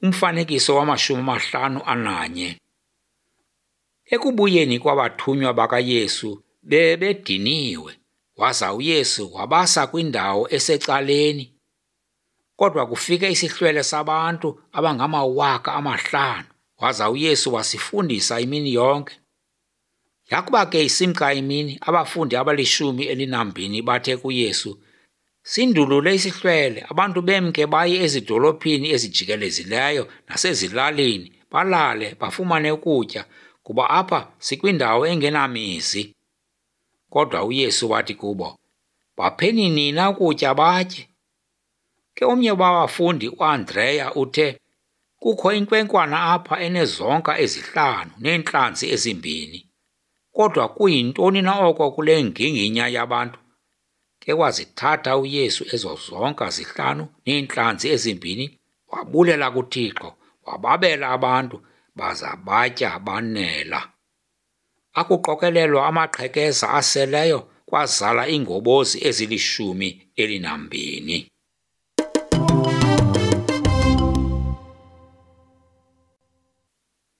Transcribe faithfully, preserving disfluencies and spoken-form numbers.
Umfanekiso wamashumi amahlanu ananye. Ekubuyeni kwabathunywa bakaYesu bebediniwe, waza uYesu wabasa kwindawo esecaleni. Kodwa kufike isihlwele sabantu abangamawaka amahlanu, waza uYesu wasifundisa imini yonke. Yakuba ke isimka imini, abafundi abalishumi elinambini bathe kuYesu, "Sindulule isihlwele, abantu bemke baye ezidolophini ezijikelezileyo nasezilalini, balale bafumane ukutya, kuba apha sikwindawo engenamizi." Kodwa uYesu wathi kubo, "Bapheni nina ukutya batye." Ke omnye wabafundi, uAndreya, uthe, "Kukho inkwenkwana apha enezonka ezihlanu neentlanzi ezimbini. Kodwa kuyintoni na oko kule nginginya yabantu?" Ke wazithatha uYesu ezo zonka zihlanu neentlanzi ezimbini, wabulela kuThixo, wababela abantu, baza batya banela. Akuqokelelwa amaqhekeza aseleyo, kwazala iingobozi ezilishumi elinambini.